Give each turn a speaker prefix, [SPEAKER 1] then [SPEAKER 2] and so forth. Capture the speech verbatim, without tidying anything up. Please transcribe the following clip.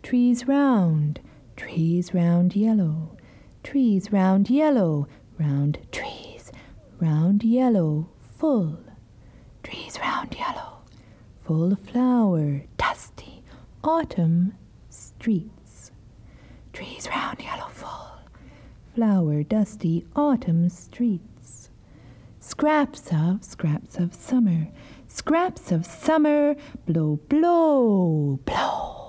[SPEAKER 1] trees round, trees round yellow, trees round yellow, round trees, round yellow, full, trees round yellow, full flower, dusty, autumn, streets, trees round yellow, full, flower, dusty, autumn, streets, scraps of, scraps of summer, scraps of summer, blow, blow, blow.